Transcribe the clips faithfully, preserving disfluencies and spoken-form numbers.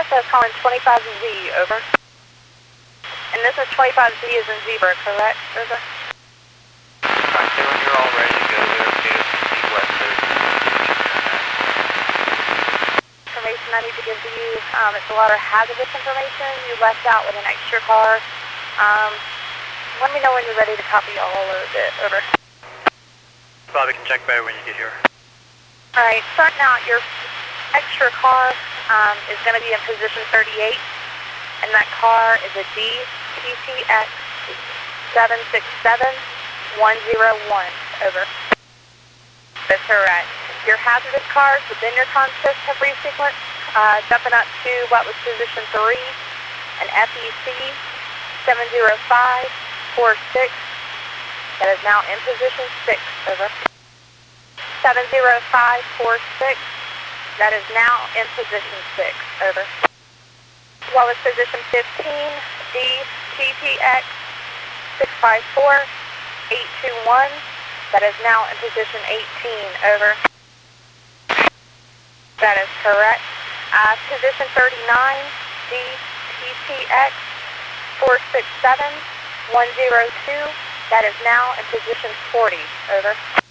process calling twenty-five Z, over. And this is twenty-five Z as in zebra, correct? Over. Alright, so when you're all ready to go there, K S C West Coast. Information I need to give to you, um, it's a lot of hazardous information. You left out with an extra car. Um, let me know when you're ready to copy all of it, over. Bobby can check back when you get here. Alright, starting out, your extra car um, is going to be in position thirty-eight, and that car is a D T T X seven six seven one zero one, over. That's correct. Your hazardous cars within your consist have resequenced, uh, jumping up to what was position three, an F E C seven zero five four six, that is now in position six, over. seven zero five four six, that is now in position six, over. What was position fifteen, D T T X six five four eight two one, that is now in position eighteen, over. That is correct. Uh, position thirty-nine, D T T X four six seven one zero two, that is now in position forty, over.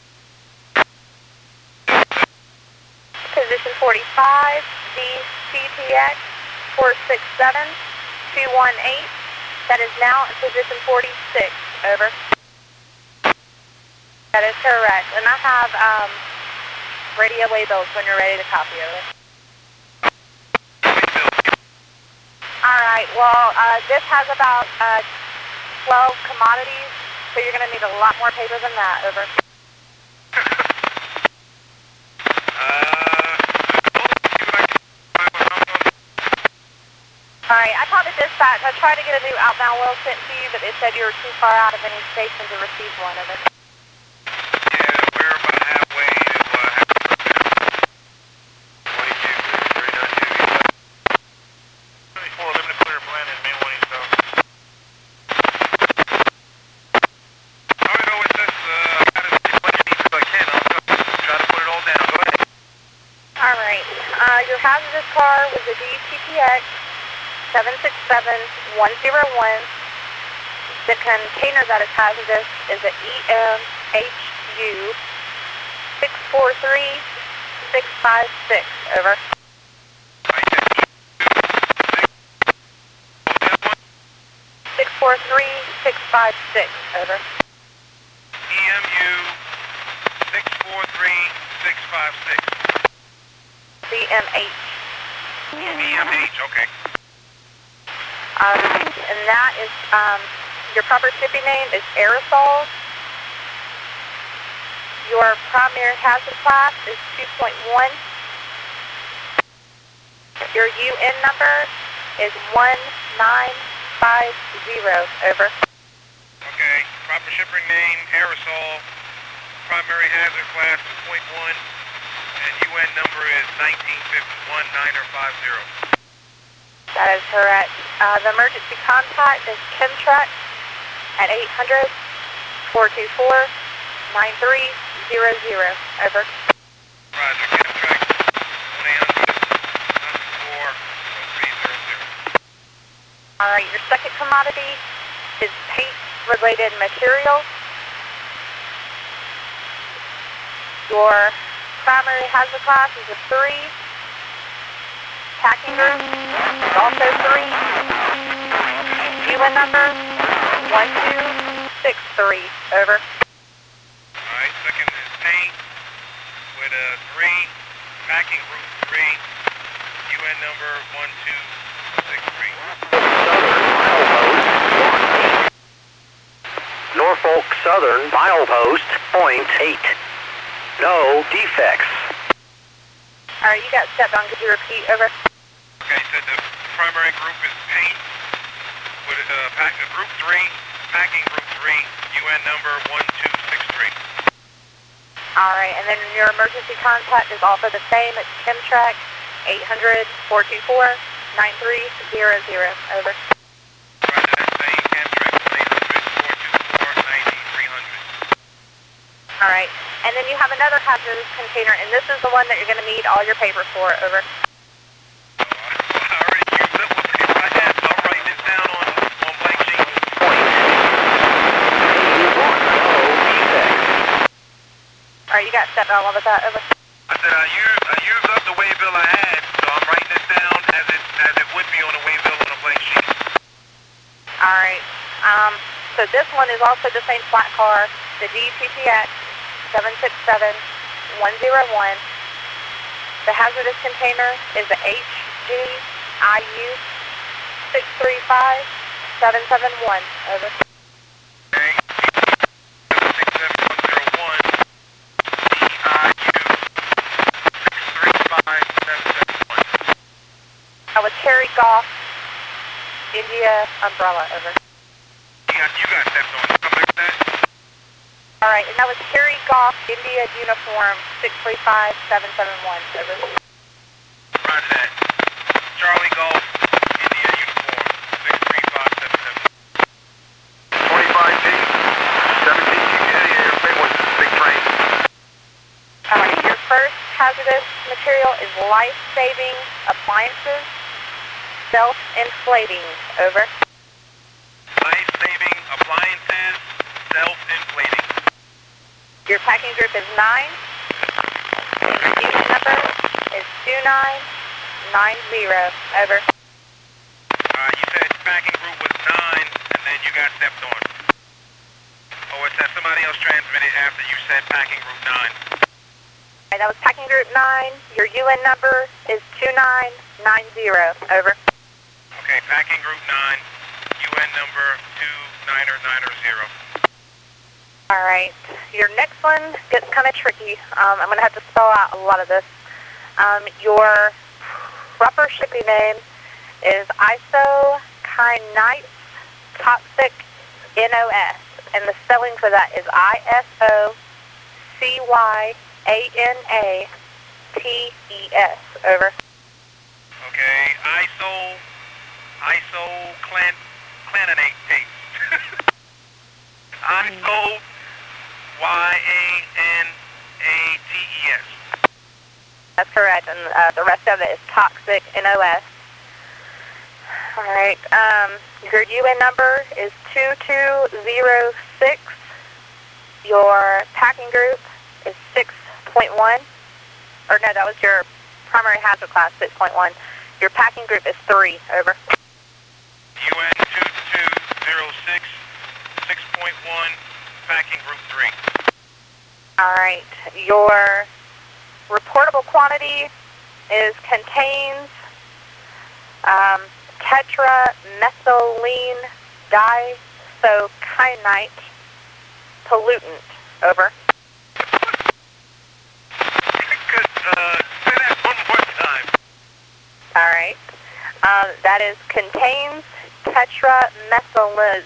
Position forty-five, D T T X four six seven two one eight, that is now in position forty-six, over. That is correct. And I have um, radio labels when you're ready to copy, over. Alright, well, uh, this has about uh, twelve commodities, so you're going to need a lot more paper than that, over. Alright, I talked to dispatch. I tried to get a new outbound well sent to you, but they said you were too far out of any station to receive one, over. Yeah, we're about halfway to uh, Harrisburg now. twenty-two, three nine two, twenty-four, limited clear plan in main one east south. I'm gonna go with this, uh, I've got as much as needs as I can. I'll go, try to put it all down. Go ahead. Alright, uh, your hazardous car was a D T T X seven six seven one zero one. The container that is hazardous is a E M H U six four three six five six, over. six four three six five six, over. E M U six four three six five six. C M H. E M H, okay. Alright, and that is, um, your proper shipping name is Aerosol. Your primary hazard class is two point one. Your U N number is one nine five zero, over. Okay, proper shipping name, Aerosol, primary hazard class two point one, and U N number is nineteen fifty-one niner five zero. That is correct. Uh, the emergency contact is Chemtrack at eight hundred four two four nine three zero zero, over. Roger, Chemtrack one eight hundred nine two four one three zero zero. Alright, your second commodity is paint-related materials. Your primary hazard class is a three. Packing group is also three. U N number one two six three, over. Alright, second is paint with a three, packing group three, U N number one two six three. Norfolk Southern milepost point eight. No defects. Alright, you got stepped on. Could you repeat, over? Okay, said the primary group is paint with a uh, pack, uh, group three, packing group three, U N number one two six three. Alright, and then your emergency contact is also the same. It's Chemtrack eight hundred four two four nine three zero zero, over. Roger that same, Chemtrack eight hundred four two four nine three hundred. Alright, and then you have another hazardous container, and this is the one that you're going to need all your papers for, over. Oh, I already Sentinel one with that, over. I said I used, I used up the waybill I had, so I'm writing this down as it, as it would be on a waybill on a blank sheet. Alright, um, so this one is also the same flat car, the D T T X seven six seven one zero one. The hazardous container is the H G I U six three five seven seven one, over. Okay, seven six seven one zero one, D I U six three five seven seven one. That was Harry Goff, India Umbrella, over. You got, you got steps on. Come back to that. Alright, and that was Harry Goff, India Uniform six three five seven seven one, over. Roger that. Charlie Golf, India Uniform six three five seven seven one. twenty-five G, seventeen G J, airplane was this big train. Alright, your first hazardous material is life-saving appliances, self-inflating, over. Life-saving appliances, self-inflating. Your packing group is nine. Your unit number is two nine nine zero, over. Uh, you said packing group was nine, and then you got stepped on. Oh, it said somebody else transmitted after you said packing group nine. Alright, that was packing group nine. Your U N number is two nine nine zero, over. Okay, packing group nine, U N number two niner niner zero. Alright, your next one gets kind of tricky. Um, I'm going to have to spell out a lot of this. Um, your proper shipping name is isokyanate toxic N O S, and the spelling for that is I S O C Y A N A T E S, over. Okay, iso, isoclanate tape. Iso, Y A N A T E S. That's correct, and uh, the rest of it is toxic N O S. Alright, um, your U N number is two two zero six. Your packing group is six point one. Or no, that was your primary hazard class, six point one. Your packing group is three, over. U N two two zero six, six point one, packing group three. Alright, your reportable quantity is contains um, tetramethylene disocyanate pollutant, over. Could, uh, say that one more time. Alright, um, that is contains tetramethylene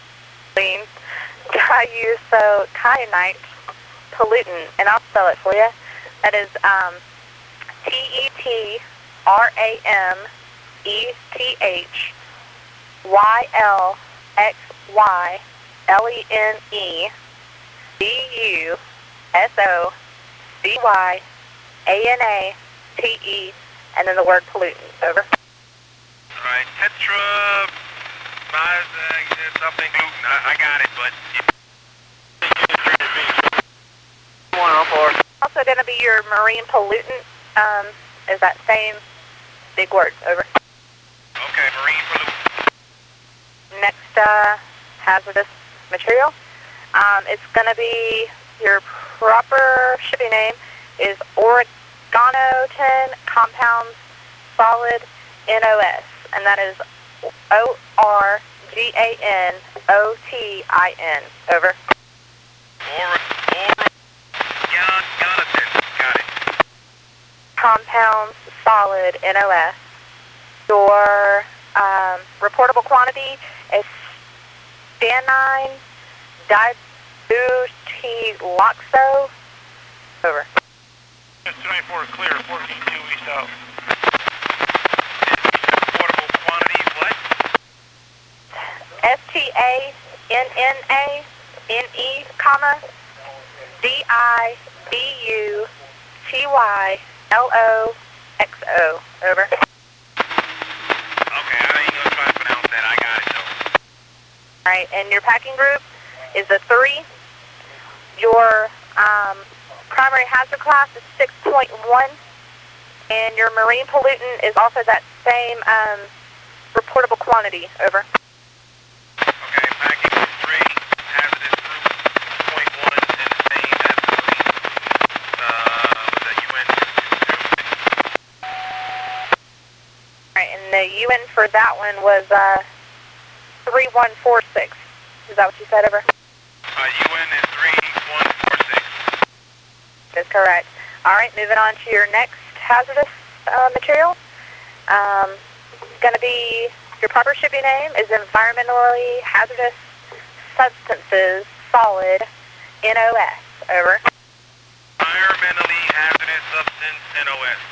disocyanate pollutant, and I'll spell it for you. That is um, T E T R A M E T H Y L X Y L E N E D U S O C Y A N A T E, and then the word pollutant, over. Alright, tetra, uh, something gluten, I, I got it, but... One on four. Also going to be your marine pollutant, um, is that same big word, over. Okay, marine pollutant. Next uh, hazardous material, um, it's going to be, your proper shipping name is organotin compounds solid N O S, and that is O R G A N O T I N, over. Or, or, Organotin, got it. Compounds solid N O S. Your um, reportable quantity is stannine dibutylloxo, over. two ninety-four clear, fourteen two east out. Reportable quantity, what? S T A N N A N E, comma, D I B U T Y L O X O, over. Okay, I ain't gonna try to pronounce that, I got it though. Alright, and your packing group is a three. Your um, primary hazard class is six point one, and your marine pollutant is also that same um, reportable quantity. Over. Okay, packing group three, hazardous group point one, and the same as the marine, uh, was that U N two two zero six. Alright, and the U N for that one was uh, three one four six. Is that what you said, over? Uh, U N is three one four six. That's correct. Alright, moving on to your next hazardous uh, material. Um, it's going to be, your proper shipping name is environmentally hazardous substances solid N O S. Over. Environmentally hazardous substance N O S.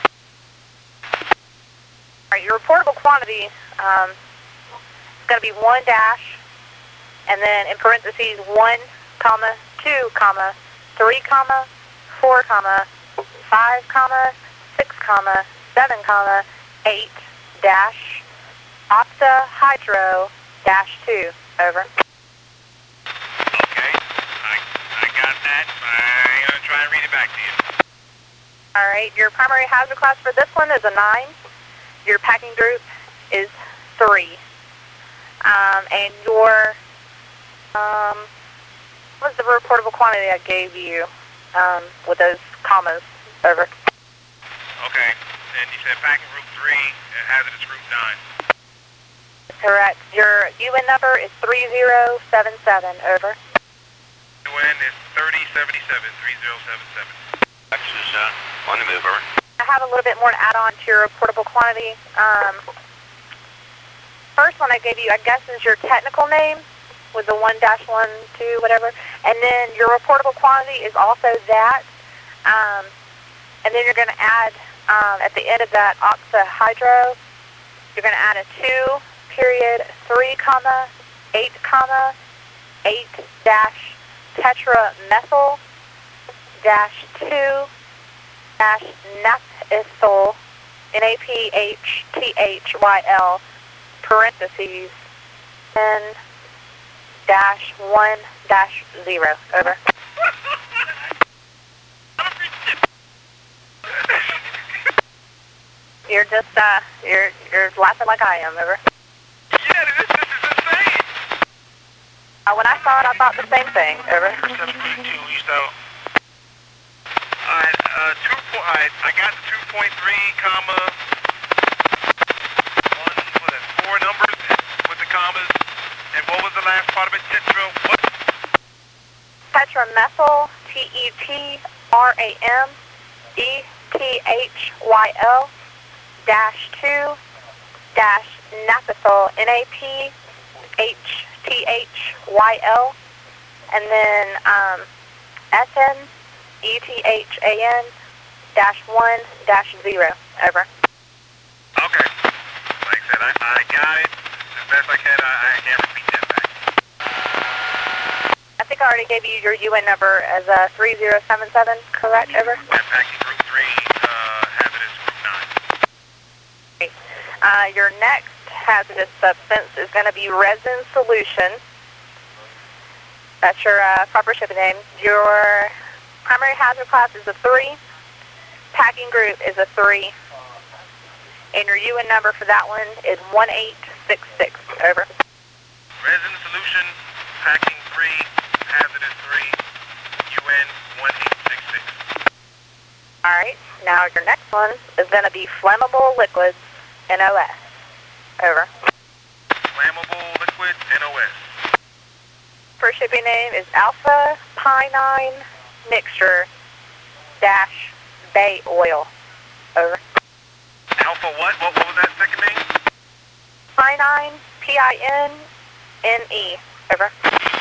Alright, your reportable quantity um, is going to be one dash, and then in parentheses one, comma, two, comma, three, comma, four, comma, five, comma, six, comma, seven, comma, eight, dash, octahydro, dash two. Over. Okay, I, I got that. I'm going to try and read it back to you. Alright, your primary hazard class for this one is a nine. Your packing group is three. Um, and your, um, what was the reportable quantity I gave you um, with those commas? Over. Okay, and you said packing group three and hazardous group nine. Correct. Your U N number is three zero seven seven. Over. U N is thirty seventy-seven, three zero seven seven. X is uh, on the move, over. I have a little bit more to add on to your reportable quantity. Um, first one I gave you, I guess, is your technical name with the one dash one, two, whatever. And then your reportable quantity is also that. Um, and then you're going to add, um, at the end of that, octahydro, you're going to add a two, period, three, comma, eight, comma, eight, dash, tetramethyl, dash two, dash naphthyl, N A P H T H Y L, parentheses, N dash one dash zero. Over. You're just, uh, you're, you're laughing like I am. Over. Yeah, this, this is insane. Uh, when I saw it, I thought the same thing. Over. seven two, so, alright, uh, two, alright, I got the two point three, comma, one, what is it, four numbers with the commas, and what was the last part of it, tetra, what? Tetramethyl, T E T R A M E T H Y L, dash two, dash naphthyl, N A P H T H Y L, and then um, S N E T H A N, dash one, dash zero. Over. Okay, like I said, I, I got it, as best I can, I, I can't repeat that back. I think I already gave you your U N number as a three zero seven seven, correct? Over. And packing group three, uh, hazardous group nine. Uh, your next hazardous substance is going to be resin solution. That's your uh, proper shipping name. Your primary hazard class is a three. Packing group is a three. And your U N number for that one is one eight six six. Over. Resin solution, packing three, hazardous three, U N one eight six six. All right. Now your next one is going to be flammable liquids, N O S. Over. Flammable liquids, N O S. First shipping name is Alpha Pinene Mixture dash Bay Oil. Over. Alpha what? What, what was that second name? Pinene, P I N N E. Over.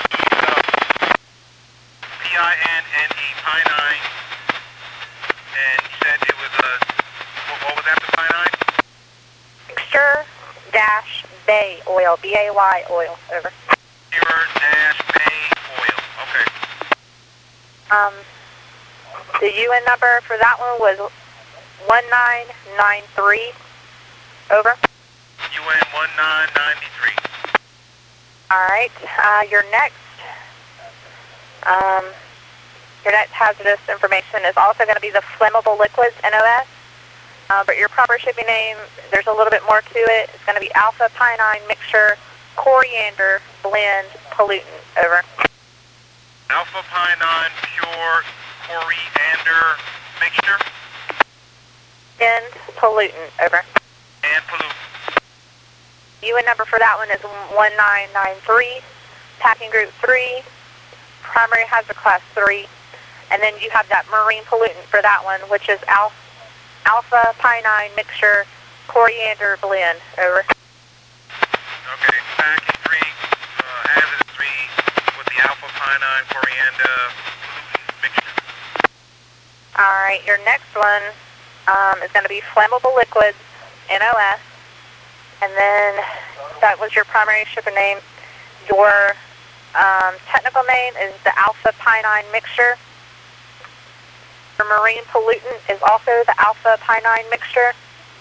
P I N N E, Pinene. And you said it was a, what, what was after Pinene? Mixture dash Bay Oil, B A Y Oil. Over. Pure dash Bay Oil. Okay. Um, the U N number for that one was one nine nine three. Over. U N one nine nine three. All right. Uh, your next um, Your next hazardous information is also going to be the flammable liquids, N O S. Uh, but your proper shipping name, there's a little bit more to it. It's going to be alpha pinene mixture coriander blend pollutant. Over. Alpha pinene pure coriander mixture And pollutant. Over. and pollutant. U N number for that one is one nine nine three. Packing group three. Primary hazard class three. And then you have that marine pollutant for that one, which is alpha. Alpha pinene mixture coriander blend. Over. Okay, packing three, uh, hazardous three with the alpha pinene coriander pollutant mixture. All right, your next one um, is going to be flammable liquids, N O S, and then that was your primary shipper name. Your um, technical name is the alpha pinene mixture. Your marine pollutant is also the alpha pinene mixture.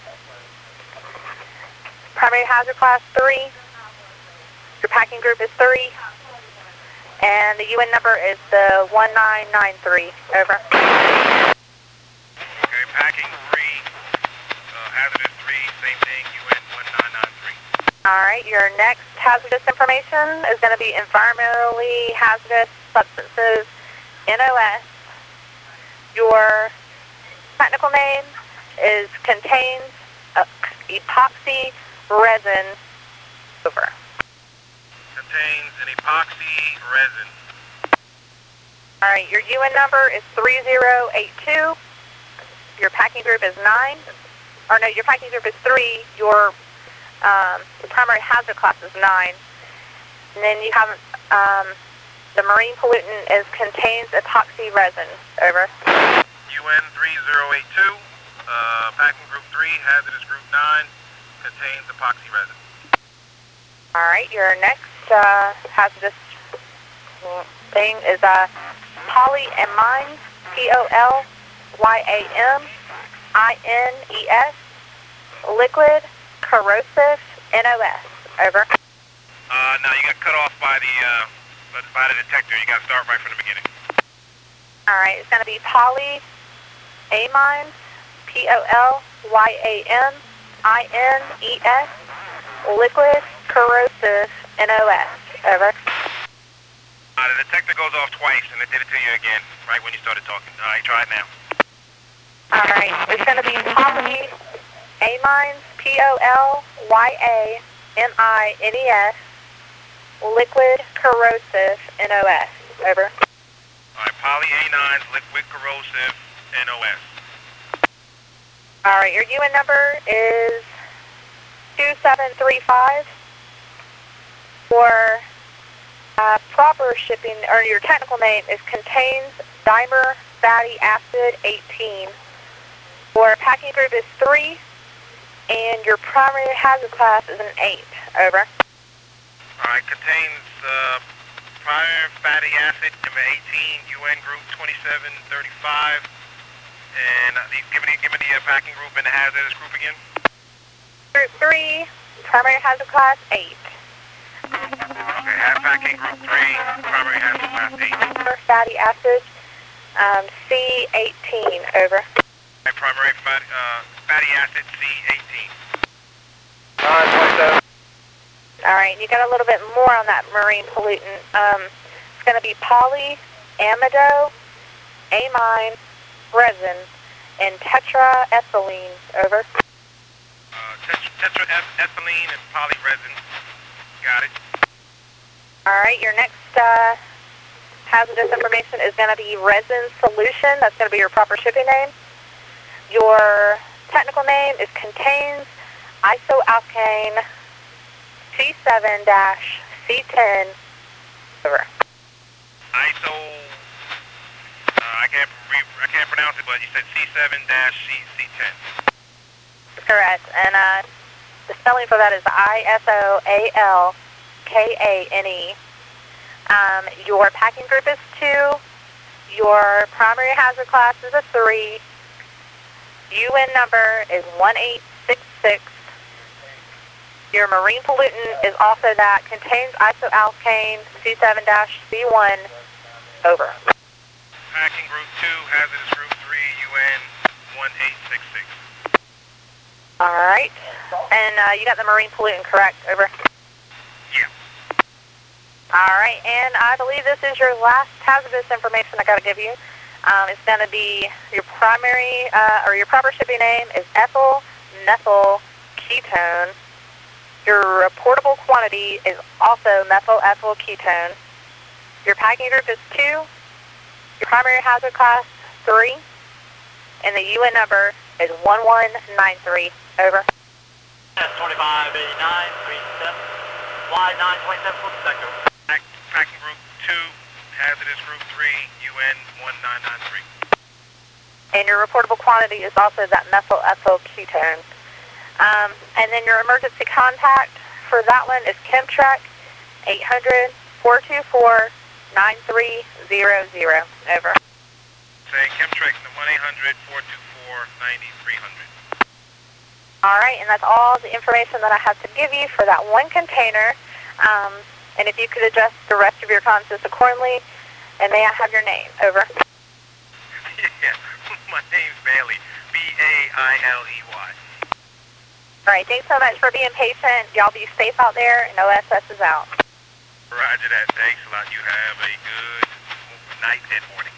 Primary hazard class three. Your packing group is three. And the U N number is the one nine nine three. Over. Okay, packing three, uh, hazardous three, same thing, U N one nine nine three. All right, your next hazardous information is going to be environmentally hazardous substances, N O S. Your technical name is contains uh, epoxy resin. Over. Contains an epoxy resin. All right, your U N number is three zero eight two. Your packing group is nine. Or no, your packing group is three. Your um, primary hazard class is nine. And then you have um, the marine pollutant is contains epoxy resin. Over. U N three zero eight two, uh, packing group three, hazardous group nine, contains epoxy resin. All right, your next uh, hazardous thing is uh, polyamines, P O L Y A M I N E S, liquid corrosive, N O S. Over. Uh, now you got cut off by the, uh, by the detector. You got to start right from the beginning. All right, it's going to be polyamines, P O L Y A M I N E S, liquid corrosive, N O S. Over. Uh, the detector goes off twice, and it did it to you again, right when you started talking. All right, try it now. All right, it's going to be polyamines, P O L Y A M I N E S, liquid corrosive, N O S. Over. All right, polyamines, liquid corrosive, N O S. All right, your U N number is two seven three five. For uh, proper shipping, or your technical name is contains dimer fatty acid eighteen. Your packing group is three, and your primary hazard class is an eight. Over. All right, contains uh, prior fatty acid, number eighteen, U N group twenty-seven thirty-five. And uh, the, give me, give me the uh, packing group and the hazardous group again. Group three, primary hazard class eight. Okay, have packing group three, primary hazard class eight. Fatty acids, um, C eighteen. Over. Okay, primary fat, uh, fatty acid, C eighteen. nine twenty-seven. All right, you got a little bit more on that marine pollutant. Um, it's going to be polyamido amine resin and tetraethylene. Over. Uh, tetra, tetraethylene and polyresin. Got it. All right, your next uh, hazardous information is going to be resin solution. That's going to be your proper shipping name. Your technical name is contains isoalkane C seven C ten. Over. Iso, uh, I can't re, I can't pronounce it, but you said C seven C ten. Correct. And uh, the spelling for that is I S O A L K A N E. Um, your packing group is two. Your primary hazard class is a three. U N number is one eight six six. Your marine pollutant is also that. Contains isoalkane C seven C one. Over. Packing Group two, hazardous Group three, U N one eight six six. All right. And uh, you got the marine pollutant, correct? Over. Yeah. All right. And I believe this is your last hazardous information I got to give you. Um, it's going to be your primary, uh, or your proper shipping name is ethyl methyl ketone. Your reportable quantity is also methyl ethyl ketone. Your packing group is two. Your primary hazard class, three. And the U N number is one one nine three. Over. twenty-five eighty-nine, three seven, fly nine twenty-seven, full sector. Pack, packing Group two, hazardous Group three, U N one nine nine three. And your reportable quantity is also that methyl ethyl ketone. Um, and then your emergency contact for that one is Chemtrek eight hundred, four two four, nine three zero zero. Over. Say Chemtrek one eight hundred, four two four, nine three zero zero. All right, and that's all the information that I have to give you for that one container. Um, and if you could address the rest of your concepts accordingly, and may I have your name? Over. Yeah, my name's Bailey. B A I L E Y. All right, thanks so much for being patient. Y'all be safe out there, and O S S is out. Roger that. Thanks a lot. You have a good night and morning.